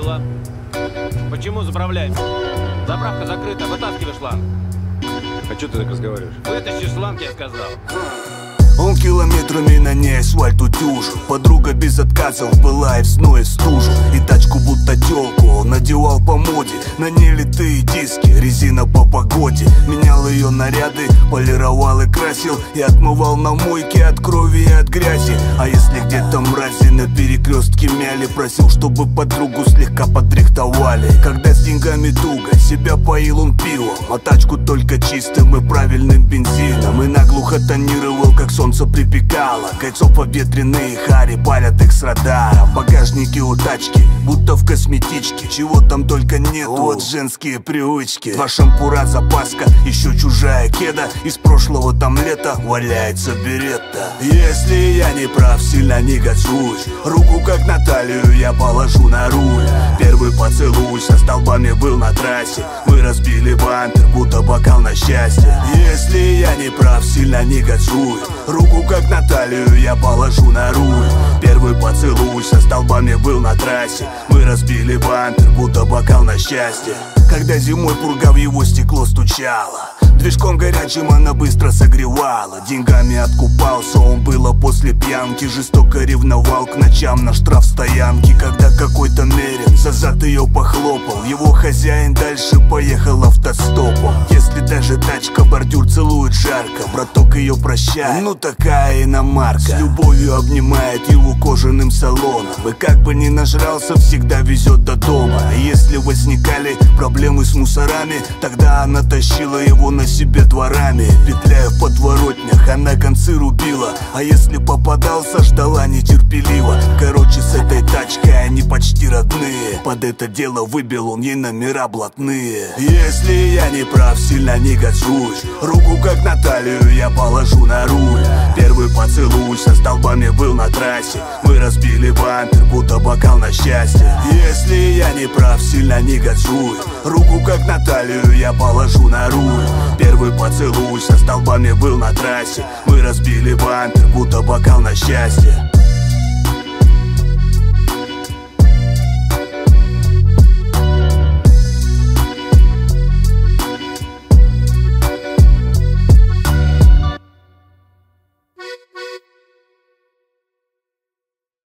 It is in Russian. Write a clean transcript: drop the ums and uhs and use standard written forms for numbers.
дела? Почему заправляем? Заправка закрыта, вытаскивай шланг. А что ты так разговариваешь? Вытащи шланг, я сказал. Он километрами на ней асфальт утюжил. Подруга без отказов была и в сну, и в стужу. И тачку будто тёлку он надевал по моде. На ней литые диски, резина по погоде. Менял ее наряды, полировал и красил. И отмывал на мойке от крови и от грязи. А если где-то мрази на перекрестке мяли, просил, чтобы подругу слегка подрихтовали. Когда с деньгами туго, себя поил он пивом, а тачку только чистым и правильным бензином. И наглухо тонировал, как солнце припекало. Кольцо поветренные, хари палят их с радара. В багажнике у тачки, будто в косметичке. Чего там только нету, вот женские привычки. Два шампура, запаска, еще чужая кеда. Из прошлого там лето, валяется беретта. Если я не прав, сильно не газуюсь. Руку как на талию я положу на руль. Первый поцелуй со столбами был на трассе. Мы разбили бампер, будто бокал на счастье. Если я не прав, сильно не газуюсь. Руку как на талию я положу на руль. Первый поцелуй со столбами был на трассе. Мы разбили бампер, будто бокал на счастье. Когда зимой пурга в его стекло стучала, движком горячим она быстро согревала. Деньгами откупался он было после пьянки. Жестоко ревновал к ночам на штрафстоянке. Когда какой-то мерин за зад ее похлопал, его хозяин дальше поехал автостопом. Если даже тачка бордюр целует жарко, браток ее прощает, ну такая иномарка. С любовью обнимает его кожаным салоном. И как бы ни нажрался, всегда везет до дома. А если возникали проблемы с мусорами, тогда она тащила его на себе дворами. Петляя в подворотнях, она концы рубила. А если попадался, ждала нетерпеливо. Короче, с этой тачкой они почти родные. Под это дело выбил он ей номера блатные. Если я не прав, сильно не газуюсь. Руку как на талию я положу на руль. Первый поцелуй со столбами был на трассе. Мы разбили бампер, будто бокал на счастье. Если я не прав, сильно не газуюсь. Руку как на талию я положу на руль. Первый поцелуй со столбами был на трассе. Мы разбили бампер, будто бокал на счастье.